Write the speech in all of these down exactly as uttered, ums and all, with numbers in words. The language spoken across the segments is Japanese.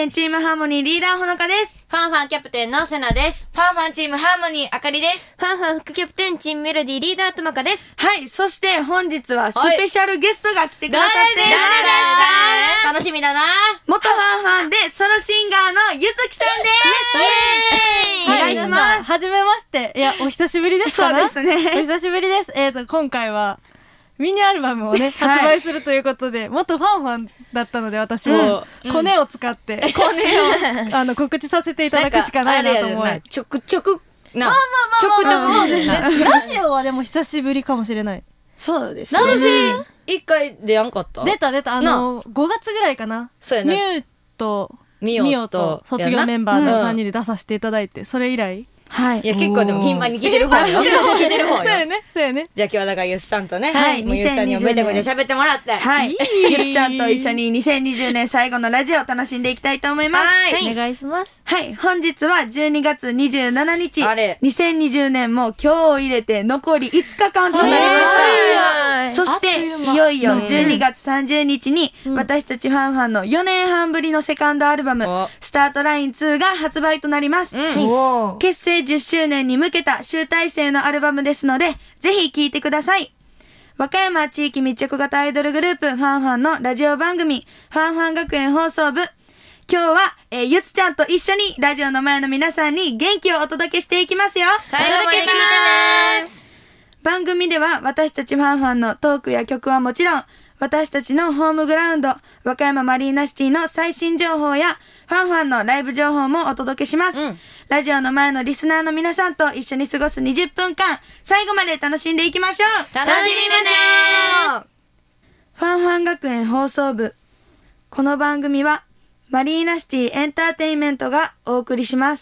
テンチームハーモニーリーダーほのかです。 ファンファンキャプテンのセナです。 ファンファンチームハーモニーあかりです。 ファンファン副キャプテンチームメロディーリーダーとまかです。 はい、そして本日はスペシャルゲストが来てくださって誰ですか？楽しみだな。 元ファンファンでソロシンガーのゆずきさんです。 イエーイ。 お願いします。 はじめまして。いや、お久しぶりですかな。 そうですね。 お久しぶりです。えーと、今回はミニアルバムをね、発売するということで、元ファンファンだったので私もコネを使って、コネをあの告知させていただくしかないなと思い。 ちょくちょくな。 まあまあまあまあ。 ちょくちょく。 ラジオはでも久しぶりかもしれない。 そうです。 今年一回出やんかった？ 出た出た。あの、ごがつぐらいかな。 そうやね。 ミューとミオと卒業メンバーのさんにんで出させていただいて、それ以来。 はい。 いや、結構でも頻繁に聞いてる方よ。聞いてる方よ。 そうやね、そうやね。 じゃあ今日はだからゆっさんとね、 はい。 もうゆっさんにもめちゃくちゃ喋ってもらって。 はい。ゆっちゃんと一緒ににせんにじゅうねん最後のラジオを楽しんでいきたいと思います。 はい。 お願いします。 はい。本日はじゅうにがつにじゅうしちにち。 あれにせんにじゅうねんも今日を入れて残りいつかかんとなりました。そしていよいよじゅうにがつさんじゅうにちに私たちファンファンのよねんはんぶりのセカンドアルバムおスタートラインツーが発売となります。 おー。 結成じゅっしゅうねんに向けた集大成のアルバムですので、ぜひ聴いてください。和歌山地域密着型アイドルグループファンファンのラジオ番組ファンファン学園放送部。今日は、えー、ゆつちゃんと一緒にラジオの前の皆さんに元気をお届けしていきますよ。 最後まで聞いてねー。 番組では私たちファンファンのトークや曲はもちろん、私たちのホームグラウンド、和歌山マリーナシティの最新情報や、ファンファンのライブ情報もお届けします。うん、ラジオの前のリスナーの皆さんと一緒に過ごすにじゅっぷんかん、最後まで楽しんでいきましょう。 楽しみましょう。 ファンファン学園放送部。この番組は、マリーナシティエンターテインメントがお送りします。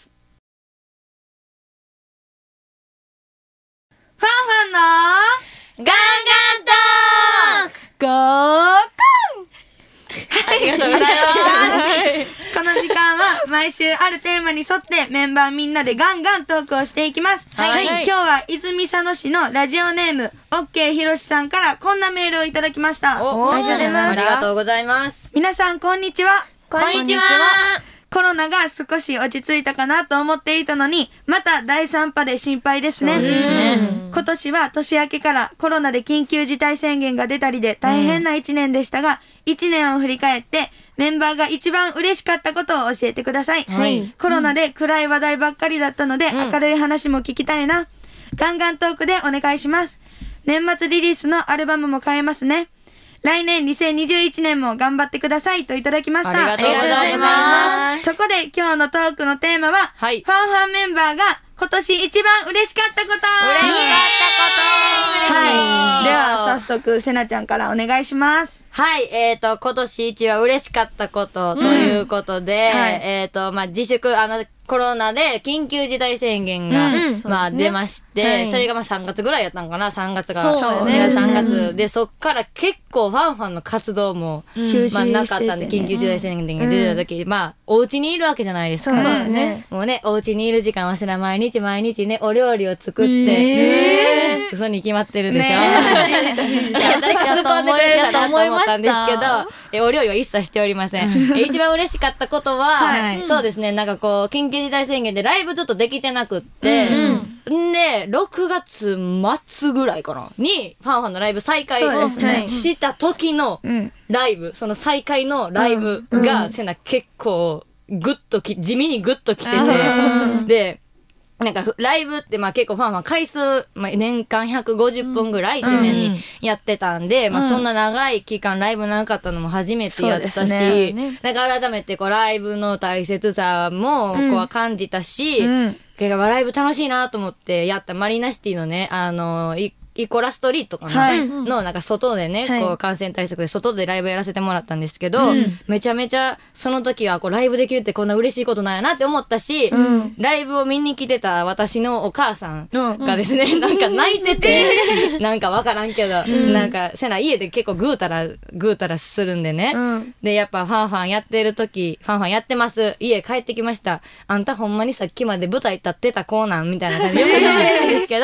ファンファンのガンガントーク。 ゴーありがとうございます。 この時間は毎週あるテーマに沿ってメンバーみんなでガンガントークをしていきます。 はい。 今日は泉佐野市のラジオネーム、オッケーひろしさんからこんなメールをいただきました。 お、 ありがとうございます。 ありがとうございます。 皆さんこんにちは。 こんにちは。 コロナが少し落ち着いたかなと思っていたのに、まただいさん波で心配ですね。 そうですね。 今年は年明けからコロナで緊急事態宣言が出たりで大変ないちねんでしたが、いちねんを振り返ってメンバーが一番嬉しかったことを教えてください。 はい。 コロナで暗い話題ばっかりだったので、明るい話も聞きたいな。ガンガントークでお願いします。年末リリースのアルバムも買えますね。来年にせんにじゅういちねんも頑張ってくださいといただきました。 ありがとうございます。 そこで今日のトークのテーマは、 はい、 ファンファンメンバーが今年一番嬉しかったこと。嬉しかったこと。 はい。では早速せなちゃんからお願いします。 はい、えっと、今年一は嬉しかったことということで、うん、はい、えっと、まあ、自粛、あの、コロナで緊急事態宣言が、うん、まあ、ね、出まして、はい、それがまあさんがつぐらいやったんかな、さんがつが。 そうね。 さんがつで、そっから結構ファンファンの活動も、うん、まあ、なかったんで、緊急事態宣言が出た時、うん、まあ、お家にいるわけじゃないですか。 そうですね。 もうね、お家にいる時間はせな毎日毎日ね、お料理を作って、 えー、 嘘に決まってるでしょ。 ね、 誰か突っ込んでくれるかなと思ったんですけど、えお料理は一切しておりません。え一番嬉しかったことは、はい、そうですね、なんかこう、緊急事態宣言でライブずっとできてなくって、うん、で、ろくがつ末ぐらいかなに、ファンファンのライブ再開をした時のライブ、その再開のライブが、せな結構、ぐっとき、地味にぐっときてて、で、なんかライブってまあ結構ファンファン回数、まあ、年間ひゃくごじゅっぷんぐらいいちねんにやってたんで、うん、まあそんな長い期間ライブなかったのも初めてやったし、ね、だから改めてこうライブの大切さもこう感じたし、うん、ライブ楽しいなと思ってやったマリーナシティのね、あの、イコラストリートかな、はい、のなんか外でね、はい、こう感染対策で外でライブやらせてもらったんですけど、うん、めちゃめちゃその時はこうライブできるってこんな嬉しいことなんやなって思ったし、うん、ライブを見に来てた私のお母さんがですね、うん、なんか泣いてて、なんかわからんけど、うん、なんかせな家で結構ぐうたらぐうたらするんでね、うん、でやっぱファンファンやってる時ファンファンやってます家帰ってきましたあんたほんまにさっきまで舞台立ってた子なんみたいな感じでよく言われるんですけど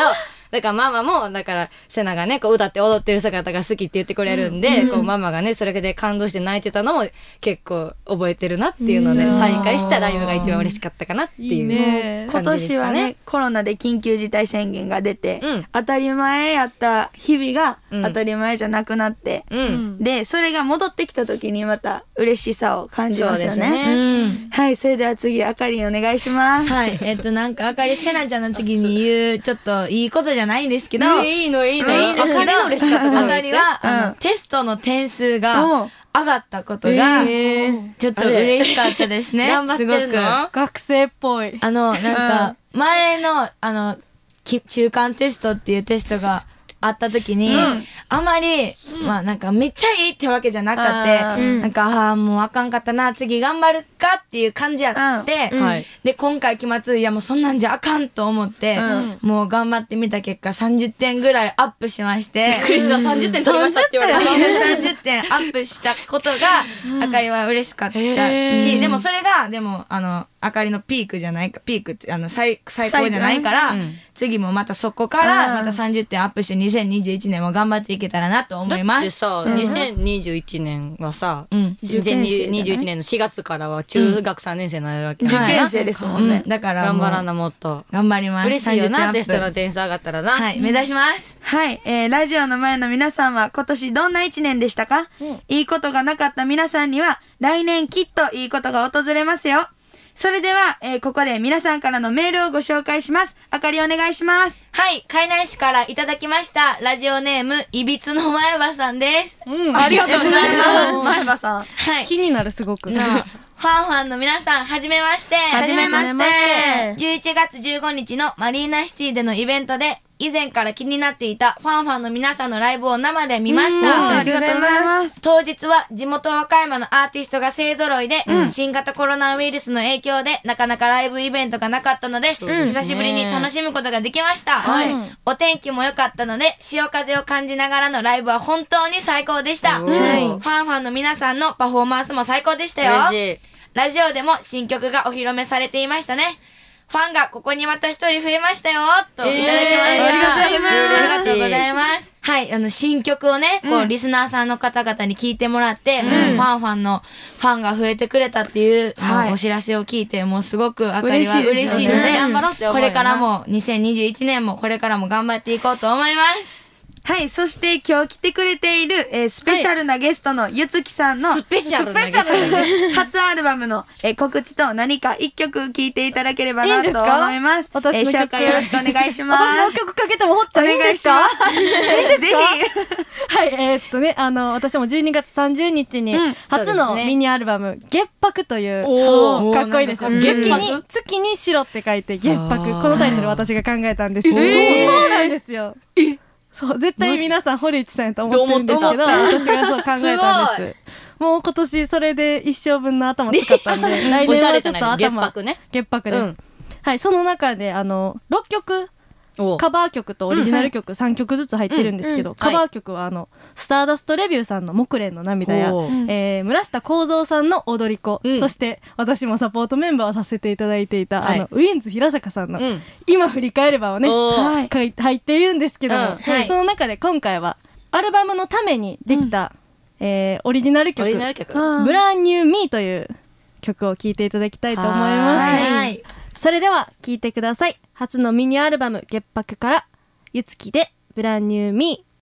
だからママもだからセナがねこう歌って踊ってる姿が好きって言ってくれるんで、うん、こうママがねそれで感動して泣いてたのも結構覚えてるなっていうので、再会したライブが一番嬉しかったかなっていう感じですかね。 今年はねコロナで緊急事態宣言が出て、うん、当たり前やった日々が当たり前じゃなくなって、うん、でそれが戻ってきた時にまた嬉しさを感じますよね。そうですね、うん、はい、それでは次あかりんお願いします。 はい、えっとなんかあかりセナちゃんの次に言うちょっといいことじゃないんですけど、 いいのいいのいいんですけど、 あかりの嬉しかったことあかりは、うん、あのテストの点数が上がったことがちょっと嬉しかったですね。 頑張ってるの？ 学生っぽい。 あのなんか前のあの中間テストっていうテストがあった時に、うん、あまり、うん、まあなんかめっちゃいいってわけじゃなかった、うん、なんかああもうあかんかったな次頑張るかっていう感じやって、うん、で今回期末いやもうそんなんじゃあかんと思って、うん、もう頑張ってみた結果さんじゅってんぐらいアップしましてびっくりしたさんじゅってん取りましたって言われたさんじゅってんアップしたことが、うん、あかりは嬉しかったし、でもそれがでもあのあかりのピークじゃないかピークってあの 最, 最高じゃないから、うん、次もまたそこからまたさんじゅってんアップしてにせんにじゅういちねんも頑張っていけたらなと思います。 だってさ、うん、にせんにじゅういちねんはさ、うん、にせんにじゅういちねんのしがつからは中学さんねん生になるわけ、 うん、受験生ですもんね、 うん、だから頑張らなもっと頑張ります。 嬉しいよなテストの点数上がったらな、 はい、うん、目指します。 はい、えー、ラジオの前の皆さんは今年どんないちねんでしたか？うん、いいことがなかった皆さんには来年きっといいことが訪れますよ。それでは、えー、ここで皆さんからのメールをご紹介します。あかりお願いします。 はい、海南市からいただきましたラジオネームいびつの前歯さんです、 うん、ありがとうございます前歯さん、 はい、気になるすごくファンファンの皆さんはじめましてはじめましてじゅういちがつじゅうごにちのマリーナシティでのイベントで以前から気になっていたファンファンの皆さんのライブを生で見ました。 ありがとうございます。 当日は地元和歌山のアーティストが勢揃いで、うん、新型コロナウイルスの影響でなかなかライブイベントがなかったので、うん、久しぶりに楽しむことができました、はい、お天気も良かったので潮風を感じながらのライブは本当に最高でした。ファンファンの皆さんのパフォーマンスも最高でしたよ。 嬉しい。 ラジオでも新曲がお披露目されていましたね。ファンがここにまた一人増えましたよといただきました、えー、 ありがとうございます。 ありがとうございます。はい、あの新曲をね、こう、うん、リスナーさんの方々に聞いてもらって、うん、ファンファンのファンが増えてくれたっていう、はい、お知らせを聞いてもうすごくあかりは嬉しいので、 頑張ろうって思うよな。 これからもにせんにじゅういちねんもこれからも頑張っていこうと思います。 はい、そして今日来てくれている、えー、スペシャルなゲストのゆつきさんのスペシャルなゲスト初アルバムの、えー、告知と何か一曲聴いていただければなと思います。 私の曲、 えー、紹介よろしくお願いします。 私の曲かけてもほっちゃんいいんですか？いいですか？ぜひはい、えー、っとね、あの私もじゅうにがつさんじゅうにちに初のミニアルバム、ね、月白という、おかっこいいですよ。月に月に白って書いて月白、このタイトル私が考えたんです。えー、そうなんですよ。えそう絶対皆さん堀内さんやと思ってるんですけど、私がそう考えたんです。もう今年それで一生分の頭使ったんで来年はちょっと頭月白ね月白です、うん、はい。その中であのろっきょくカバー曲とオリジナル曲さんきょくずつ入ってるんですけど、うんうんうん、カバー曲はあの、はい、スターダストレビューさんの木蓮の涙や、えー、村下幸三さんの踊り子、うん、そして私もサポートメンバーをさせていただいていた、はい、あのウィンズ平坂さんの、うん、今振り返ればをね、はい、入っているんですけども、うんはい、その中で今回はアルバムのためにできた、うんえー、オリジナル曲、 オリジナル曲ブランニューミーという曲を聴いていただきたいと思います。 はい、 それでは聴いてください。初のミニアルバム月白からゆつきでブランニューミー。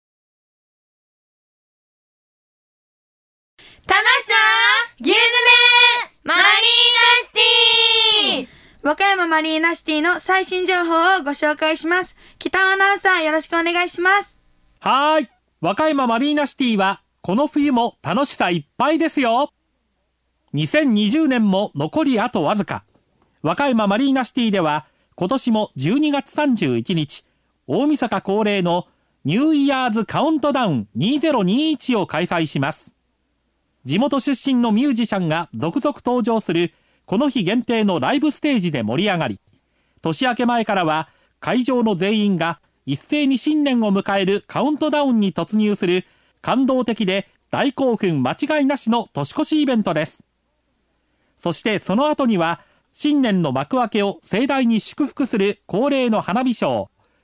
楽しさギューズメマリーナシティ和歌山マリーナシティの最新情報をご紹介します。北尾アナウンサーよろしくお願いします。 はーい、和歌山マリーナシティはこの冬も楽しさいっぱいですよ。にせんにじゅうねんも残りあとわずか。和歌山マリーナシティでは今年もじゅうにがつさんじゅういちにち大晦日恒例のニューイヤーズカウントダウンにせんにじゅういちを開催します。地元出身のミュージシャンが続々登場するこの日限定のライブステージで盛り上がり、年明け前からは会場の全員が一斉に新年を迎えるカウントダウンに突入する感動的で大興奮間違いなしの年越しイベントです。そしてその後には新年の幕開けを盛大に祝福する恒例の花火ショー、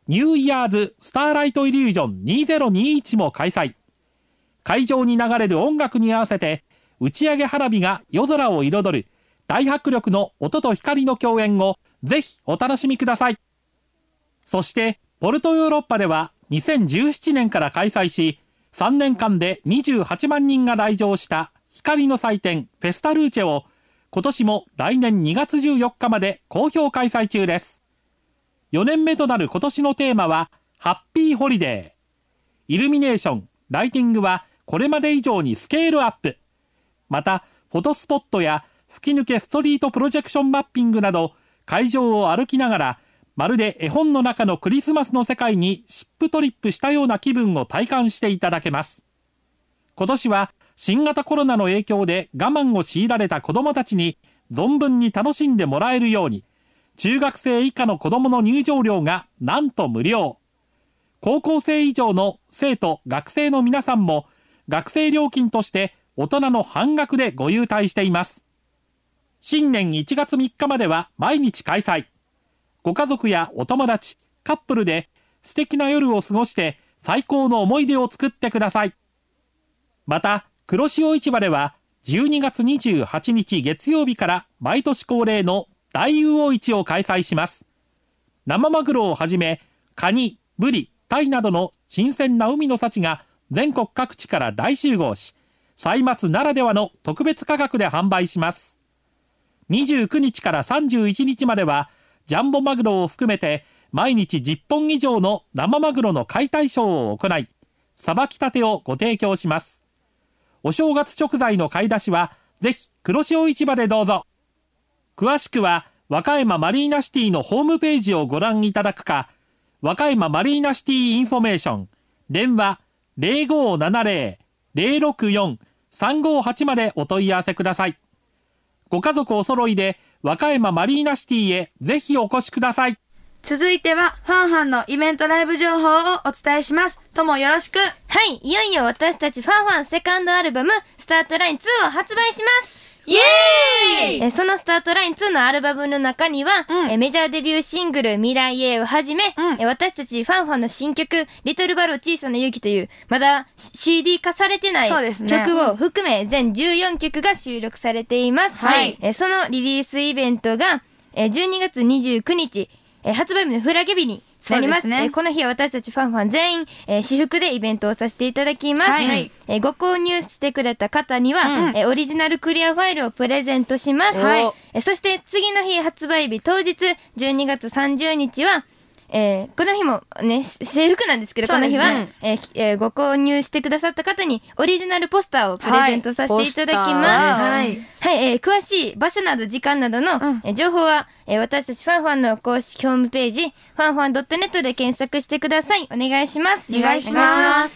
ニューイヤーズスターライトイリュージョンにせんにじゅういちも開催。会場に流れる音楽に合わせて打ち上げ花火が夜空を彩る大迫力の音と光の共演をぜひお楽しみください。そしてポルトヨーロッパではにせんじゅうななねんから開催し、さんねんかんでにじゅうはちまんにんが来場した光の祭典フェスタルーチェを今年も来年にがつじゅうよっかまで好評開催中です。よねんめとなる今年のテーマはハッピーホリデー。イルミネーション、ライティングはこれまで以上にスケールアップ。またフォトスポットや吹き抜けストリートプロジェクションマッピングなど会場を歩きながらまるで絵本の中のクリスマスの世界にシップトリップしたような気分を体感していただけます。今年は新型コロナの影響で我慢を強いられた子どもたちに存分に楽しんでもらえるように、中学生以下の子どもの入場料がなんと無料。高校生以上の生徒・学生の皆さんも学生料金として大人の半額でご優待しています。新年いちがつみっかまでは毎日開催。ご家族やお友達、カップルで素敵な夜を過ごして最高の思い出を作ってください。また黒潮市場ではじゅうにがつにじゅうはちにち月曜日から毎年恒例の大魚市を開催します。生マグロをはじめカニ、ブリ、タイなどの新鮮な海の幸が全国各地から大集合し、歳末ならではの特別価格で販売します。にじゅうくにちからさんじゅういちにちまではジャンボマグロを含めて毎日じゅっぽん以上の生マグロの解体ショーを行い、さばきたてをご提供します。お正月食材の買い出しはぜひ黒潮市場でどうぞ。詳しくは和歌山マリーナシティのホームページをご覧いただくか、和歌山マリーナシティインフォメーション電話 ゼロごーななゼロ ゼロろくよん さんごーはち までお問い合わせください。ご家族お揃いで和歌山マリーナシティへぜひお越しください。 続いてはファンファンのイベントライブ情報をお伝えします。ともよろしく。 はい、いよいよ私たちファンファンセカンドアルバムスタートラインツーを発売します。 イエーイ。 えそのスタートラインツーのアルバムの中には、うん、えメジャーデビューシングル未来へをはじめ、うん、え私たちファンファンの新曲リトルバロー小さな勇気というまだ シーディー 化されてない曲を含め全じゅうよんきょくが収録されています。はい、えそのリリースイベントがえじゅうにがつにじゅうくにちえ発売日のフラゲ日になります。ね、えこの日は私たちファンファン全員、えー、私服でイベントをさせていただきます。はい、えー、ご購入してくれた方には、うん、えー、オリジナルクリアファイルをプレゼントします。はい、えー、そして次の日発売日当日じゅうにがつさんじゅうにちは、えー、この日もね制服なんですけど、この日は、ね、えーえー、ご購入してくださった方にオリジナルポスターをプレゼントさせていただきます。はい、はい、えー、詳しい場所など時間などの、うん、えー、情報は、えー、私たちファンファンの公式ホームページファンファン ドットネット で検索してください。お願いします。 お願いします。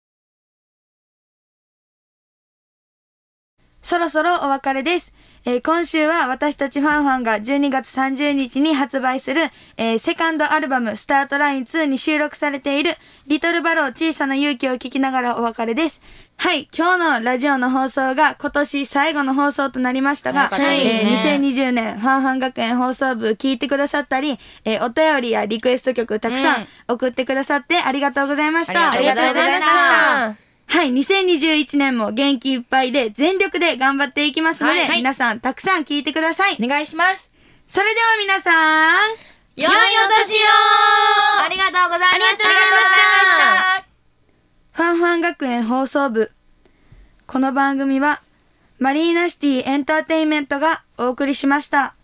そろそろお別れです。えー、今週は私たちファンファンがじゅうにがつさんじゅうにちに発売する、えー、セカンドアルバムスタートラインツーに収録されているリトルバロー小さな勇気を聞きながらお別れです。はい、今日のラジオの放送が今年最後の放送となりましたが、はい、えー、にせんにじゅうねんファンファン学園放送部聞いてくださったり、えー、お便りやリクエスト曲たくさん送ってくださってありがとうございました。 ありがとうございました。 はい、にせんにじゅういちねんも元気いっぱいで全力で頑張っていきますので、はいはい、皆さんたくさん聞いてください。 お願いします。 それでは皆さん、 良いお年を。 ありがとうございました。ありがとうございました。 ファンファン学園放送部。この番組はマリーナシティエンターテインメントがお送りしました。